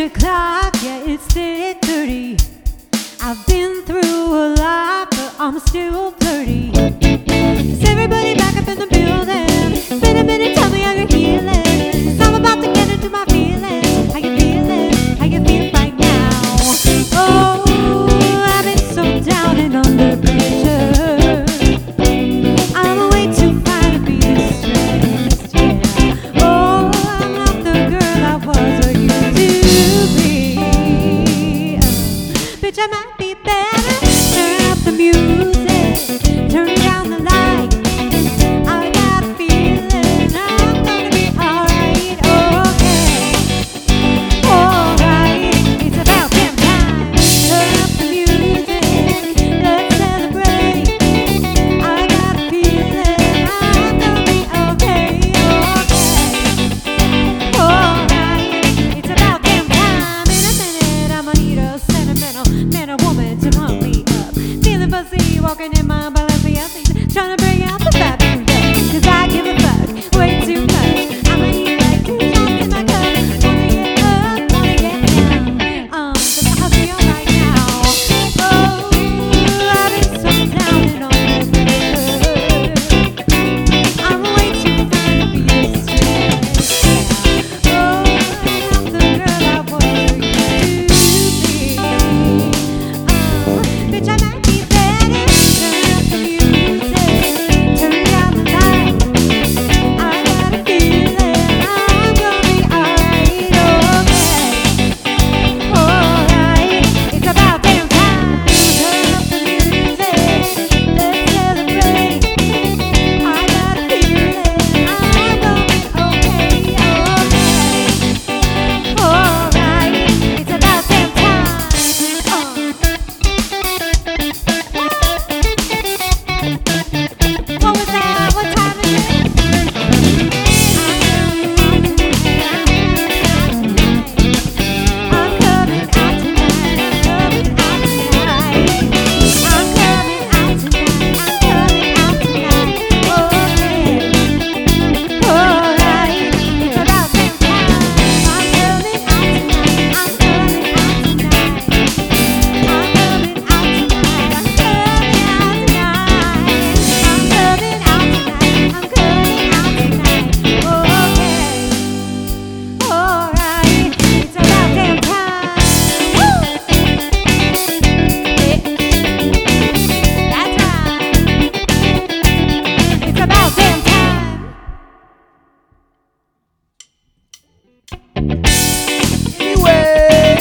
your clock, yeah, it's 6:30. I've been through a lot, but I'm still flirty. Is everybody back up in the building? It's been a minute, tell me how you're healing. I'm about to get into my feelings. How you feeling? How you feel right now? Oh, I've been so down and under pressure. I'm way too fine to be distressed, yeah. Oh, I'm not the girl I was or used to be. Bitch, I might be better. Turn up the music, turn down the light. I got a feeling I'm gonna be alright, okay. Alright, it's about damn time. Turn up the music, let's celebrate. I got a feeling I'm gonna be okay, okay. Alright, it's about damn time. In a minute, I'ma need a sentimental man or woman to pump me up. Feeling fuzzy, walking in my Balenciagas, trying to bring out the fat in me. 'Cause I give a fuck way too much. I'ma need like 2 shots in my cup. Wanna get up, wanna get down. 'Cause I'll be alright now. Oh, I've been so down and all that. I'm way too fine to be distressed, yeah. Oh, I'm not the girl I was or used to be. Bitch, I might be better. Turn up the music, turn down the light. I got a feeling I'm gonna be alright, okay. Alright, it's about damn time. Turn up the music, let's celebrate. I got a feeling I'm gonna be okay, okay. Alright, it's about damn time. What was that? What time is it? I'm coming out tonight. I'm coming out tonight. I'm coming out tonight. I'm coming out tonight. Okay. Alright. It's about damn time. I'm coming out tonight. I'm coming out tonight. I'm coming out tonight. I'm coming out tonight. I'm coming out tonight. Okay. Alright. It's about damn time. Woo! That's right. It's about damn time. Anyway,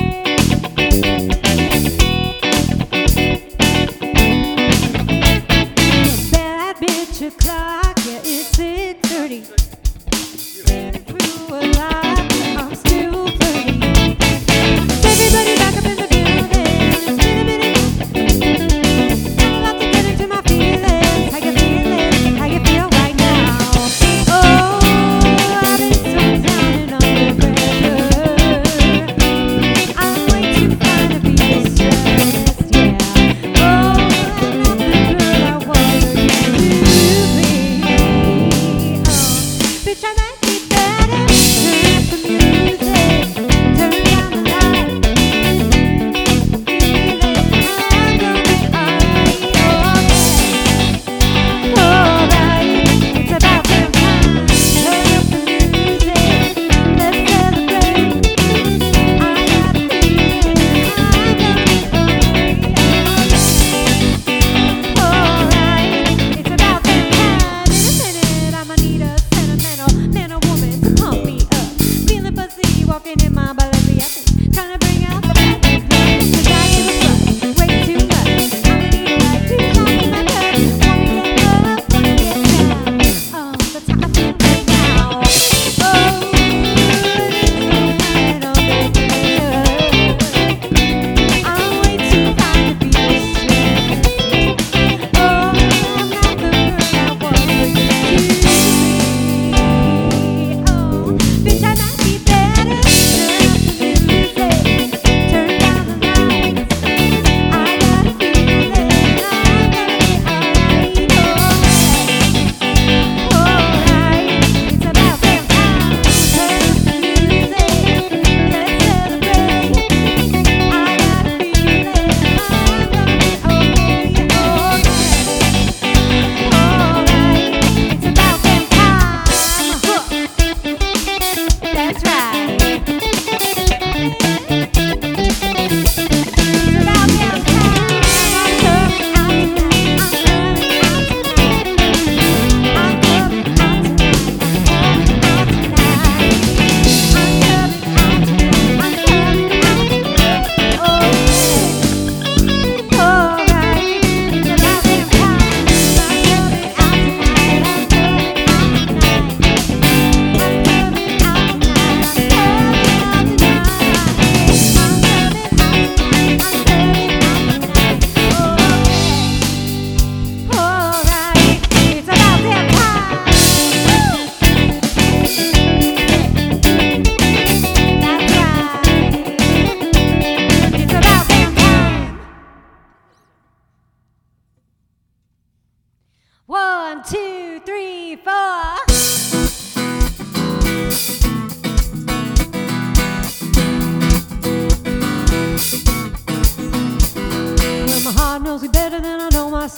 Bad bitch o'clock, yeah, it's 6:30. Been through a lot, I'm still flirty. Everybody back up in the building. It's been a minute. I'm about to get into my feelings. How you feeling? How you feel right now? Oh, I've been so down and under pressure. I'm way too fine to be distressed, yeah. Oh, I'm not the girl I was or used to be. Bitch, I might be better. Turn up the music, turn down the light. I'm gonna be alright, okay. Alright, it's about damn time. Turn up the music, let's celebrate. I got a feeling I'm gonna be alright, okay. Alright, it's about damn time. In a minute, I'ma need a sentimental man or woman to pump me up. Feeling fuzzy, walking in my Balenciagas, trying to bring out the fat in me. 'Cause I give a fuck way too much. I'ma need like 2 shots in my cup. Wanna get up, wanna get down. That's how I feel right now. Oh, it's so fine on the pressure. I'm way too fine to be distressed. Oh, I'm not the girl I was or used to be. Oh, bitch, I might be better. Turn up the music.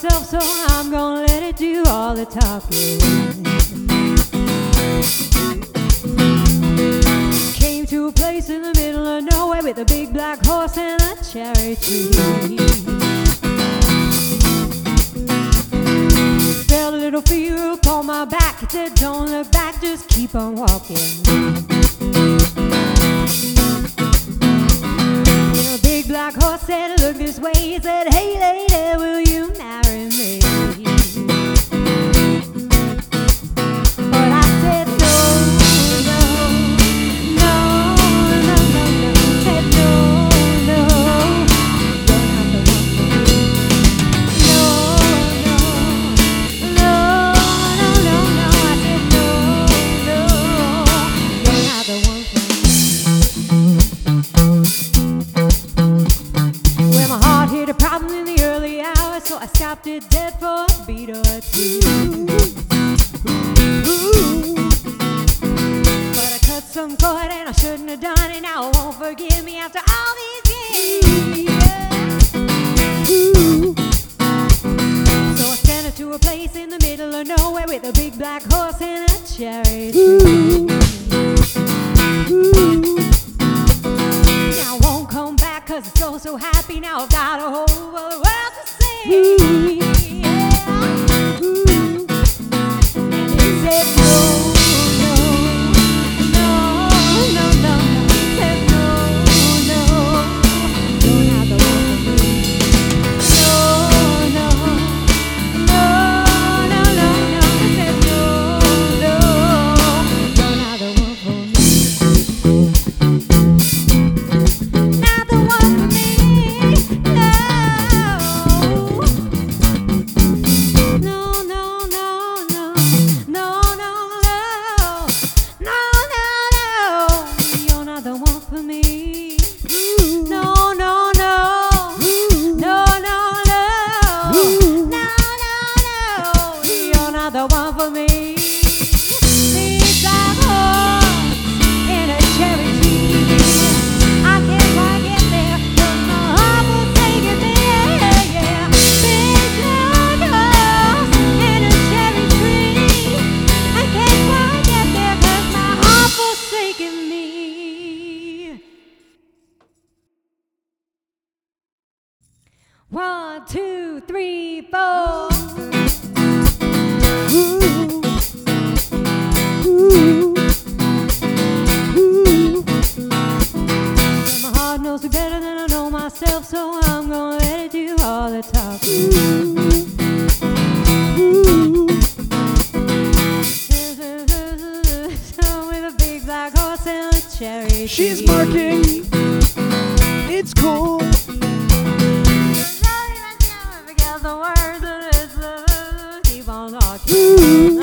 myself, so I'm gonna let it do all the talking. Came to a place in the middle of nowhere with a big black horse and a cherry tree. Felt a little fear upon my back. It said, don't look back, just keep on walking. And a big black horse said, look this way. He said, hey lady, will you marry me? But I said, no, no, no, no, no, no. I said, no, no, you're not the one for me. No, no, no, no, no, no. I said, no, no, you're not the one for me. Well, my heart hit a problem in the early hours, so I stopped it dead for a beat or two. But I cut some cord and I shouldn't have done it. Now it won't forgive me after all these years. So I sent her to a place in the middle of nowhere with a big black horse and a cherry tree. Now I won't come back 'cause I'm so happy. Now I've got a whole world to see. And he said no, no, no, no, no, no. He said no, no, you're not the one for me. No, no, no, no, no, no. He said no, no, you're not the one for me. Not the one for me. No, no, no, no, no, no, no, no, no, you're not the one for me. No, no, no, no, no, no, no, no, you're not the one for me. Big black horse in a cherry tree. I can't quite get there 'cause my heart was taking me. Yeah, big black horse in a cherry tree. I can't quite get there 'cause my heart was taking me. 1, 2, 3, 4. My heart knows me better than I know myself, so I'm gonna let it do all the talking. With a big black horse and a cherry tree. She's marking. It's cool. Forget the words and it's keep on talking.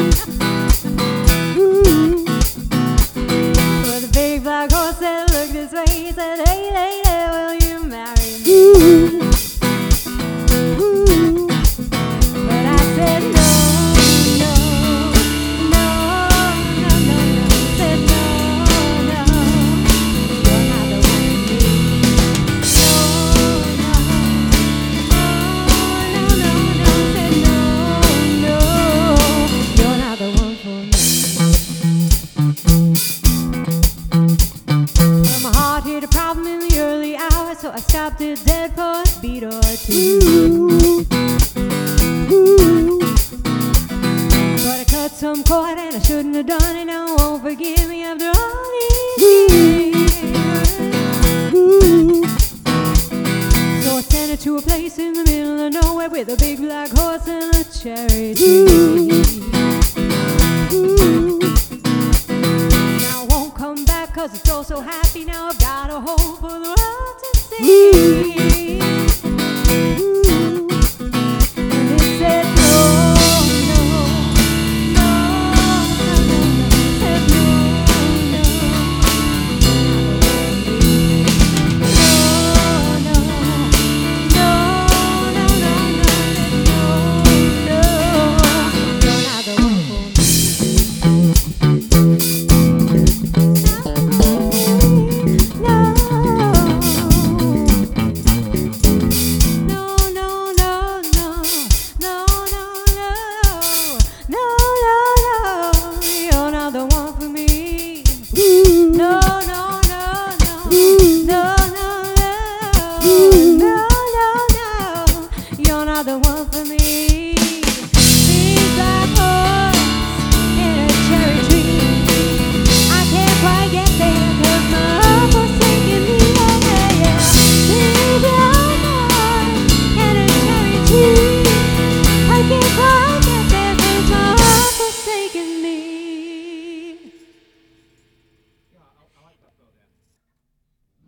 But the big black horse said, look this way. He said, hey lady, will you marry me? But I said no, no, no, no, no, no. I said no, no, you're not the one for me. No, no, no, no, no. I said no, no, you're not the one for me. Well, my heart hit a problem in the early hours, so I stopped it dead for a beat or two. But I cut some cord and I shouldn't have done it. Now I won't forgive me after all these years. So I sent her to a place in the middle of nowhere with a big black horse and a cherry tree. Now I won't come back 'cause it's all so happy. Now I've got a hope for the world to see. And it said no, no, no, no, no, no. It said no, no, no, no, no, no, no, no. You're not the one for me. No, no. No, no, no, no, no, no. You're not the one for me. Seems like horse in a cherry tree. I can't quite get there 'cause my heart forsaken me. Yeah, yeah. Seems like horse in a cherry tree. I can't quite get there 'cause my heart forsaken me.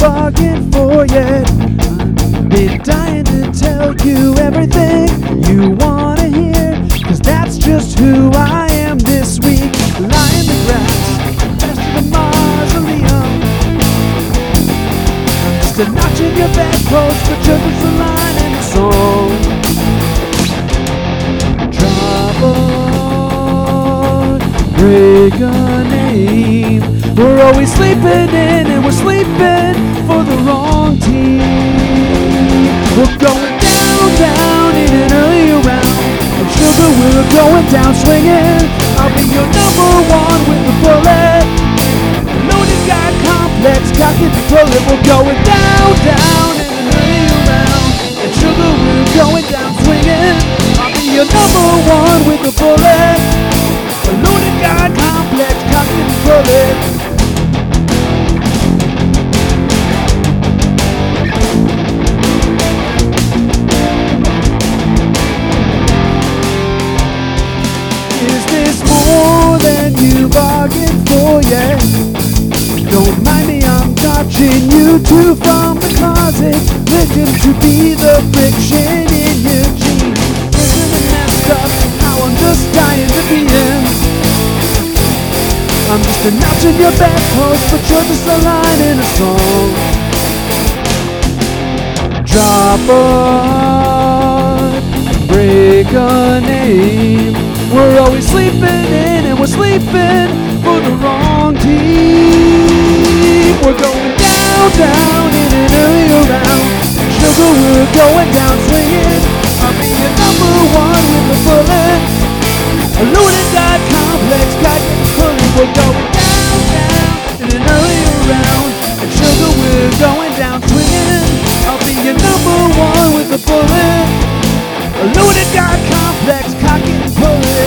bargained for yet. I've been dying to tell you everything you wanna hear, 'cause that's just who I am this week. Lie in the grass, best of the mausoleum. I'm just a notch in your bedpost, but just a line in the song. Break a name. We're always sleeping in and we're sleeping for the wrong team. We're going down, down in an early round. And sugar, we're going down swinging. I'll be your number one with the bullet. Loaded guy complex, cocky the bullet. We're going down, down in an early round. And sugar, we're going down swinging. I'll be your number one with the bullet. A loaded guy complex, cocky and bullet. Is this more than you bargained for? Yeah. Don't mind me, I'm touching you two from the closet, looking to be the friction in your jeans. Isn't it messed up how I'm just dying to be in? I'm just a notch in your bedpost, but you're just a line in a song. Drop a heart, break a name. We're always sleeping in and we're sleeping for the wrong team. We're going down, down in an early round. Sugar, we're going down swinging. I'll be your number one with a bullet. A loaded guy complex, got you pulling. We're going down, down in an earlier round. And sugar, we're going down swinging. I'll be your number one with a bullet. A loaded guy complex, cocky and pull it.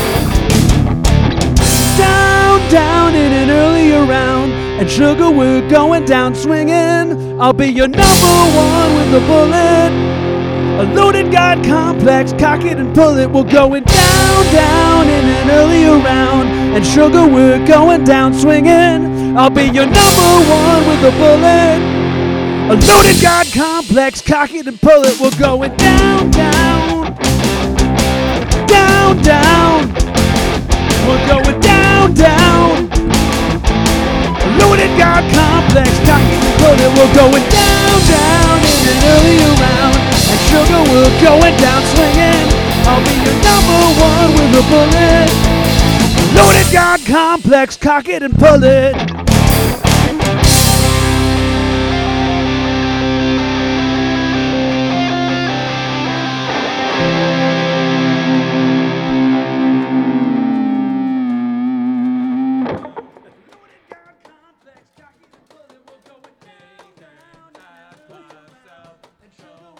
Down, down in an earlier round. And sugar, we're going down swinging. I'll be your number one with a bullet. A loaded god complex, cock it and pull it. We're going down, down in an earlier round. And sugar, we're going down swinging. I'll be your number one with a bullet. A loaded god complex, cock it and pull it. We're going down, down, down, down. We're going down, down. A loaded god complex, cock it and pull it. We're going down, down in an earlier round. And sugar, we're going down swinging. I'll be your number one with a bullet. Loaded guard complex, cock it and pull it.